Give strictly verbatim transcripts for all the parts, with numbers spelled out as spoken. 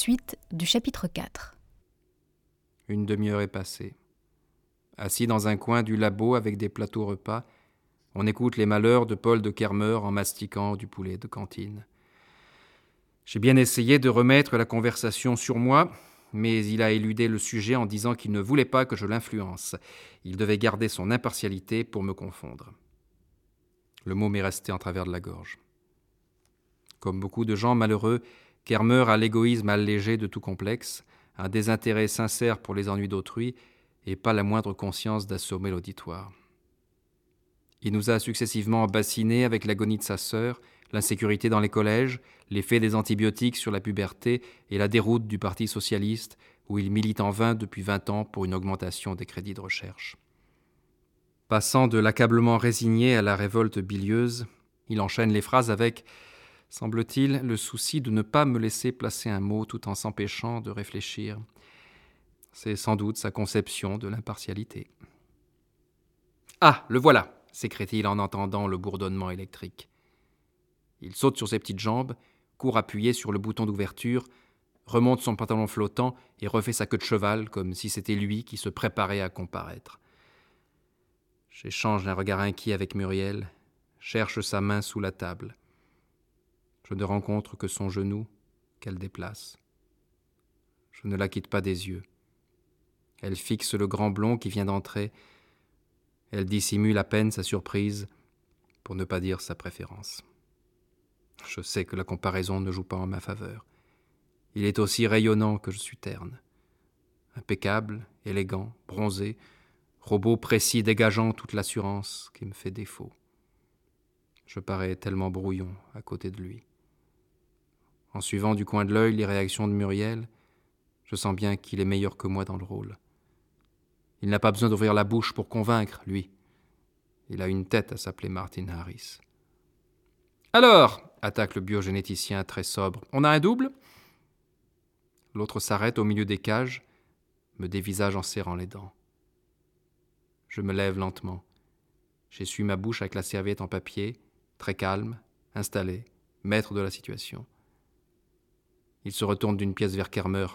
Suite du chapitre quatre. Une demi-heure est passée. Assis dans un coin du labo avec des plateaux repas, on écoute les malheurs de Paul de Kermer en mastiquant du poulet de cantine. J'ai bien essayé de remettre la conversation sur moi, mais il a éludé le sujet en disant qu'il ne voulait pas que je l'influence. Il devait garder son impartialité pour me confondre. Le mot m'est resté en travers de la gorge. Comme beaucoup de gens malheureux, Kermer a l'égoïsme allégé de tout complexe, un désintérêt sincère pour les ennuis d'autrui et pas la moindre conscience d'assommer l'auditoire. Il nous a successivement bassinés avec l'agonie de sa sœur, l'insécurité dans les collèges, l'effet des antibiotiques sur la puberté et la déroute du Parti socialiste, où il milite en vain depuis vingt ans pour une augmentation des crédits de recherche. Passant de l'accablement résigné à la révolte bilieuse, il enchaîne les phrases avec, semble-t-il, le souci de ne pas me laisser placer un mot tout en s'empêchant de réfléchir. C'est sans doute sa conception de l'impartialité. « Ah, le voilà !» s'écrie-t-il en entendant le bourdonnement électrique. Il saute sur ses petites jambes, court appuyer sur le bouton d'ouverture, remonte son pantalon flottant et refait sa queue de cheval comme si c'était lui qui se préparait à comparaître. J'échange un regard inquiet avec Muriel, cherche sa main sous la table. Je ne rencontre que son genou qu'elle déplace. Je ne la quitte pas des yeux. Elle fixe le grand blond qui vient d'entrer. Elle dissimule à peine sa surprise, pour ne pas dire sa préférence. Je sais que la comparaison ne joue pas en ma faveur. Il est aussi rayonnant que je suis terne. Impeccable, élégant, bronzé, robot précis dégageant toute l'assurance qui me fait défaut. Je parais tellement brouillon à côté de lui. En suivant du coin de l'œil les réactions de Muriel, je sens bien qu'il est meilleur que moi dans le rôle. Il n'a pas besoin d'ouvrir la bouche pour convaincre, lui. Il a une tête à s'appeler Martin Harris. « Alors » attaque le biogénéticien très sobre. « On a un double ?» L'autre s'arrête au milieu des cages, me dévisage en serrant les dents. Je me lève lentement. J'essuie ma bouche avec la serviette en papier, très calme, installé, maître de la situation. Il se retourne d'une pièce vers Kermer.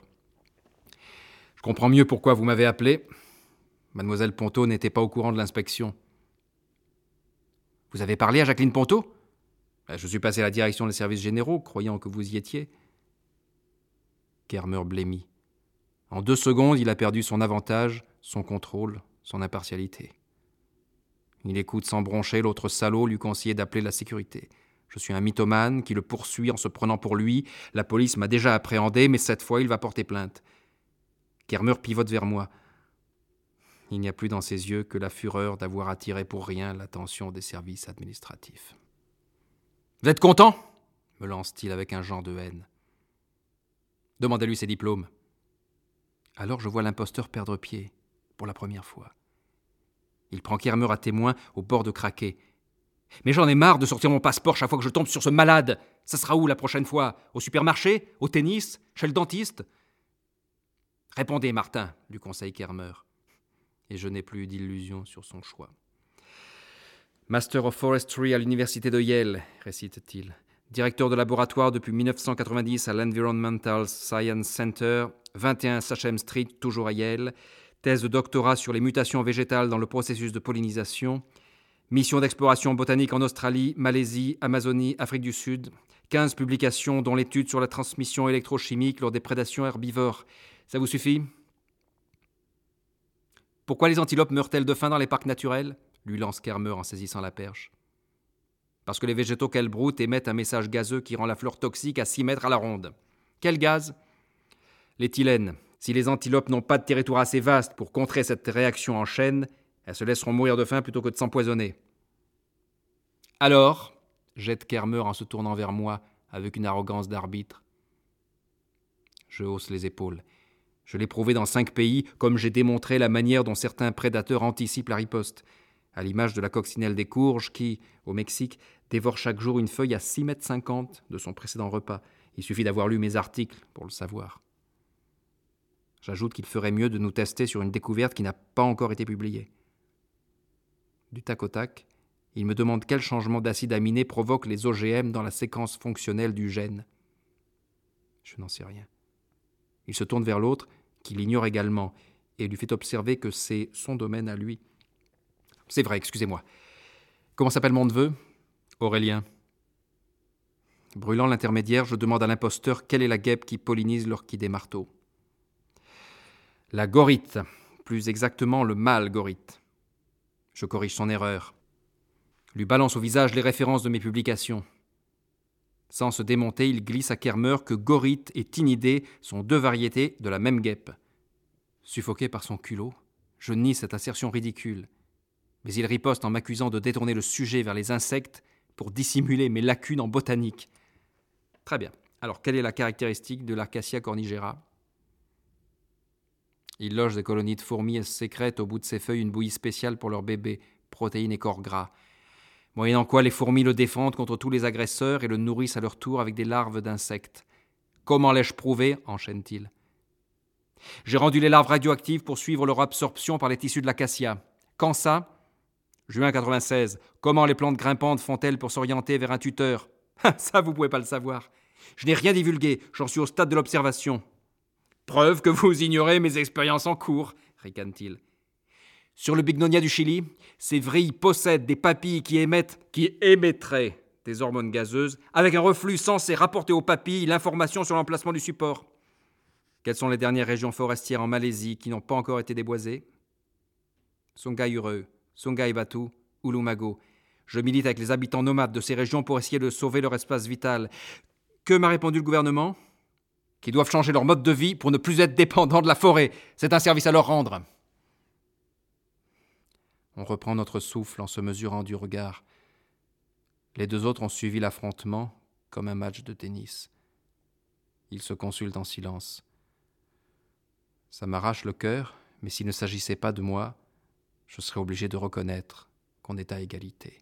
« Je comprends mieux pourquoi vous m'avez appelé. Mademoiselle Ponto n'était pas au courant de l'inspection. »« Vous avez parlé à Jacqueline Ponto ?»« Je suis passé à la direction des services généraux, croyant que vous y étiez. » Kermer blêmit. En deux secondes, il a perdu son avantage, son contrôle, son impartialité. Il écoute sans broncher l'autre salaud lui conseiller d'appeler la sécurité. Je suis un mythomane qui le poursuit en se prenant pour lui. La police m'a déjà appréhendé, mais cette fois, il va porter plainte. Kermer pivote vers moi. Il n'y a plus dans ses yeux que la fureur d'avoir attiré pour rien l'attention des services administratifs. « Vous êtes content ?» me lance-t-il avec un genre de haine. « Demandez-lui ses diplômes. » Alors je vois l'imposteur perdre pied, pour la première fois. Il prend Kermer à témoin au bord de craquer. « Mais j'en ai marre de sortir mon passeport chaque fois que je tombe sur ce malade. Ça sera où la prochaine fois ? Au supermarché ? Au tennis ? Chez le dentiste ?» ?»« Répondez, Martin, lui conseille Kermer. Et je n'ai plus d'illusions sur son choix. « Master of Forestry à l'université de Yale, récite-t-il. Directeur de laboratoire depuis dix-neuf cent quatre-vingt-dix à l'Environmental Science Center, vingt et un Sachem Street, toujours à Yale. Thèse de doctorat sur les mutations végétales dans le processus de pollinisation. Mission d'exploration botanique en Australie, Malaisie, Amazonie, Afrique du Sud. quinze publications dont l'étude sur la transmission électrochimique lors des prédations herbivores. Ça vous suffit ? Pourquoi les antilopes meurent-elles de faim dans les parcs naturels ? Lui lance Kermer en saisissant la perche. Parce que les végétaux qu'elles broutent émettent un message gazeux qui rend la fleur toxique à six mètres à la ronde. Quel gaz ? L'éthylène. Si les antilopes n'ont pas de territoire assez vaste pour contrer cette réaction en chaîne, elles se laisseront mourir de faim plutôt que de s'empoisonner. Alors, jette Kermer en se tournant vers moi avec une arrogance d'arbitre. Je hausse les épaules. Je l'ai prouvé dans cinq pays, comme j'ai démontré la manière dont certains prédateurs anticipent la riposte, à l'image de la coccinelle des courges qui, au Mexique, dévore chaque jour une feuille à six mètres cinquante de son précédent repas. Il suffit d'avoir lu mes articles pour le savoir. J'ajoute qu'il ferait mieux de nous tester sur une découverte qui n'a pas encore été publiée. Du tac au tac, il me demande quel changement d'acide aminé provoque les O G M dans la séquence fonctionnelle du gène. Je n'en sais rien. Il se tourne vers l'autre, qui l'ignore également, et lui fait observer que c'est son domaine à lui. « C'est vrai, excusez-moi. Comment s'appelle mon neveu ?»« Aurélien. » Brûlant l'intermédiaire, je demande à l'imposteur quelle est la guêpe qui pollinise l'orchidée des marteaux. « La gorite, plus exactement le mâle gorite. » Je corrige son erreur. Lui balance au visage les références de mes publications. Sans se démonter, il glisse à Kermer que gorite et tinidée sont deux variétés de la même guêpe. Suffoqué par son culot, je nie cette assertion ridicule. Mais il riposte en m'accusant de détourner le sujet vers les insectes pour dissimuler mes lacunes en botanique. Très bien. Alors, quelle est la caractéristique de l'Acacia cornigera ? Il loge des colonies de fourmis et sécrète au bout de ses feuilles une bouillie spéciale pour leurs bébés, protéines et corps gras. Moyennant quoi les fourmis le défendent contre tous les agresseurs et le nourrissent à leur tour avec des larves d'insectes. Comment l'ai-je prouvé ? Enchaîne-t-il. J'ai rendu les larves radioactives pour suivre leur absorption par les tissus de l'acacia. Quand ça ? Juin quatre-vingt-seize. Comment les plantes grimpantes font-elles pour s'orienter vers un tuteur ? Ça, vous pouvez pas le savoir. Je n'ai rien divulgué, j'en suis au stade de l'observation. Preuve que vous ignorez mes expériences en cours, ricane-t-il. Sur le bignonia du Chili, ces vrilles possèdent des papilles qui émettent, qui émettraient des hormones gazeuses, avec un reflux censé rapporter aux papilles l'information sur l'emplacement du support. Quelles sont les dernières régions forestières en Malaisie qui n'ont pas encore été déboisées ? Sungai Ureu, Sungai Batu, Ulumago. Je milite avec les habitants nomades de ces régions pour essayer de sauver leur espace vital. Que m'a répondu le gouvernement ? Qu'ils doivent changer leur mode de vie pour ne plus être dépendants de la forêt. C'est un service à leur rendre. On reprend notre souffle en se mesurant du regard. Les deux autres ont suivi l'affrontement comme un match de tennis. Ils se consultent en silence. Ça m'arrache le cœur, mais s'il ne s'agissait pas de moi, je serais obligé de reconnaître qu'on est à égalité.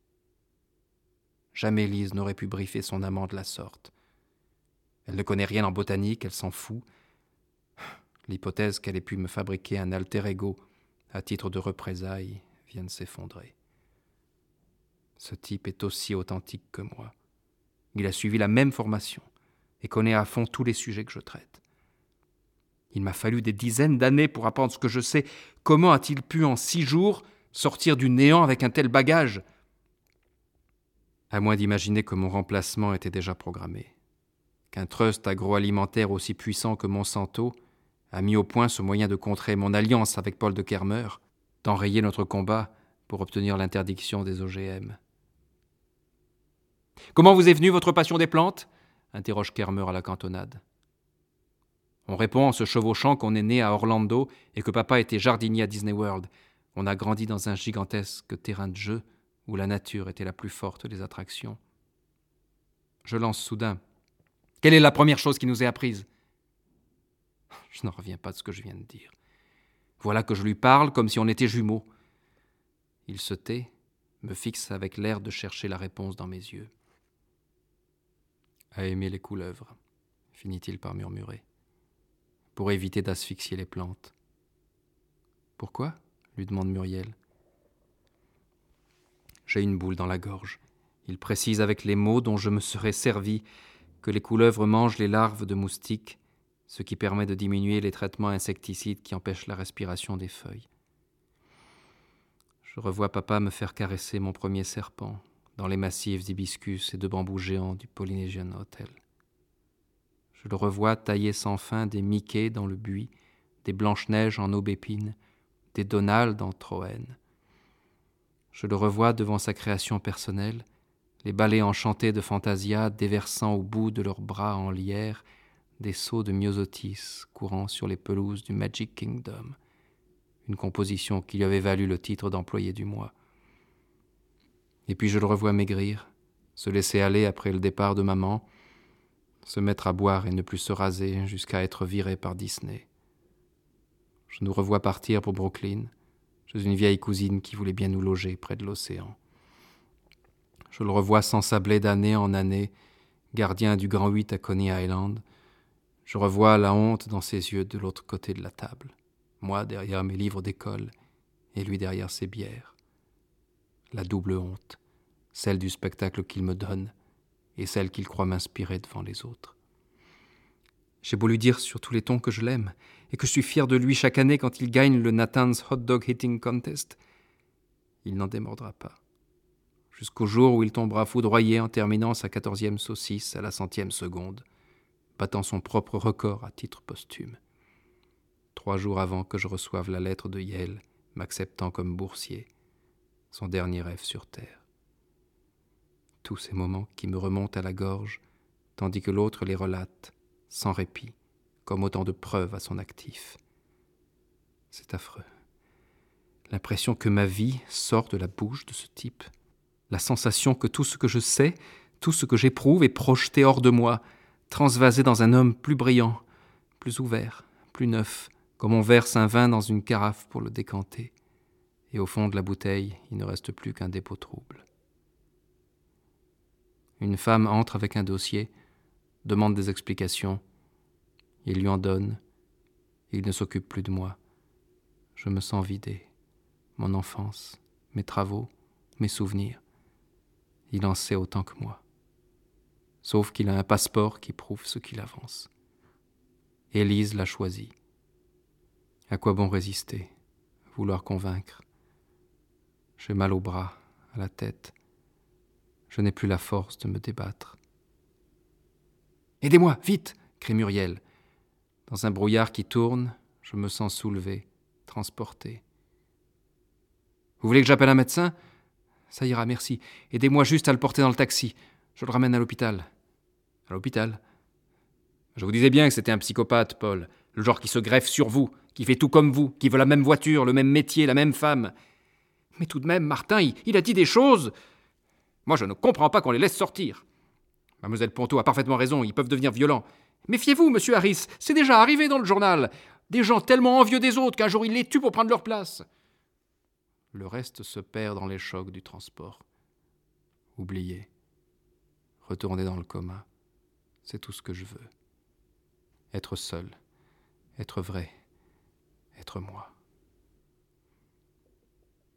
Jamais Lise n'aurait pu briefer son amant de la sorte. Elle ne connaît rien en botanique, elle s'en fout. L'hypothèse qu'elle ait pu me fabriquer un alter ego à titre de représailles vient de s'effondrer. Ce type est aussi authentique que moi. Il a suivi la même formation et connaît à fond tous les sujets que je traite. Il m'a fallu des dizaines d'années pour apprendre ce que je sais. Comment a-t-il pu en six jours sortir du néant avec un tel bagage ? À moins d'imaginer que mon remplacement était déjà programmé, qu'un trust agroalimentaire aussi puissant que Monsanto a mis au point ce moyen de contrer mon alliance avec Paul de Kermer, d'enrayer notre combat pour obtenir l'interdiction des O G M. « Comment vous est venue votre passion des plantes ?» interroge Kermer à la cantonade. On répond en se chevauchant qu'on est né à Orlando et que papa était jardinier à Disney World. On a grandi dans un gigantesque terrain de jeu où la nature était la plus forte des attractions. Je lance soudain. Quelle est la première chose qui nous est apprise ? Je n'en reviens pas de ce que je viens de dire. Voilà que je lui parle comme si on était jumeaux. Il se tait, me fixe avec l'air de chercher la réponse dans mes yeux. À aimer les couleuvres, finit-il par murmurer, pour éviter d'asphyxier les plantes. Pourquoi ? Lui demande Muriel. J'ai une boule dans la gorge. Il précise avec les mots dont je me serais servi que les couleuvres mangent les larves de moustiques, ce qui permet de diminuer les traitements insecticides qui empêchent la respiration des feuilles. Je revois papa me faire caresser mon premier serpent dans les massifs d'hibiscus et de bambous géants du Polynesian Hotel. Je le revois tailler sans fin des Mickey dans le buis, des Blanche-Neige en aubépine, des Donald en Troène. Je le revois devant sa création personnelle, les ballets enchantés de Fantasia déversant au bout de leurs bras en lierre des sauts de myosotis courant sur les pelouses du Magic Kingdom, une composition qui lui avait valu le titre d'employé du mois. Et puis je le revois maigrir, se laisser aller après le départ de maman, se mettre à boire et ne plus se raser jusqu'à être viré par Disney. Je nous revois partir pour Brooklyn, chez une vieille cousine qui voulait bien nous loger près de l'océan. Je le revois s'ensabler d'année en année, gardien du Grand huit à Coney Island. Je revois la honte dans ses yeux de l'autre côté de la table, moi derrière mes livres d'école et lui derrière ses bières. La double honte, celle du spectacle qu'il me donne et celle qu'il croit m'inspirer devant les autres. J'ai beau lui dire sur tous les tons que je l'aime et que je suis fier de lui chaque année quand il gagne le Nathan's Hot Dog Hitting Contest. Il n'en démordra pas. Jusqu'au jour où il tombera foudroyé en terminant sa quatorzième saucisse à la centième seconde, battant son propre record à titre posthume. Trois jours avant que je reçoive la lettre de Yale m'acceptant comme boursier, son dernier rêve sur terre. Tous ces moments qui me remontent à la gorge, tandis que l'autre les relate, sans répit, comme autant de preuves à son actif. C'est affreux. L'impression que ma vie sort de la bouche de ce type. La sensation que tout ce que je sais, tout ce que j'éprouve est projeté hors de moi, transvasé dans un homme plus brillant, plus ouvert, plus neuf, comme on verse un vin dans une carafe pour le décanter. Et au fond de la bouteille, il ne reste plus qu'un dépôt trouble. Une femme entre avec un dossier, demande des explications. Il lui en donne. Il ne s'occupe plus de moi. Je me sens vidé. Mon enfance, mes travaux, mes souvenirs. Il en sait autant que moi. Sauf qu'il a un passeport qui prouve ce qu'il avance. Élise l'a choisi. À quoi bon résister, vouloir convaincre? J'ai mal aux bras, à la tête. Je n'ai plus la force de me débattre. « Aidez-moi, vite !» crie Muriel. Dans un brouillard qui tourne, je me sens soulevé, transporté. « Vous voulez que j'appelle un médecin ? Ça ira, merci. Aidez-moi juste à le porter dans le taxi. Je le ramène à l'hôpital. »« À l'hôpital ? Je vous disais bien que c'était un psychopathe, Paul. Le genre qui se greffe sur vous, qui fait tout comme vous, qui veut la même voiture, le même métier, la même femme. Mais tout de même, Martin, il, il a dit des choses. Moi, je ne comprends pas qu'on les laisse sortir. Mademoiselle Ponto a parfaitement raison, ils peuvent devenir violents. Méfiez-vous, monsieur Harris, c'est déjà arrivé dans le journal. Des gens tellement envieux des autres qu'un jour ils les tuent pour prendre leur place. » Le reste se perd dans les chocs du transport. Oublié. Retourner dans le coma. C'est tout ce que je veux. Être seul. Être vrai. Être moi.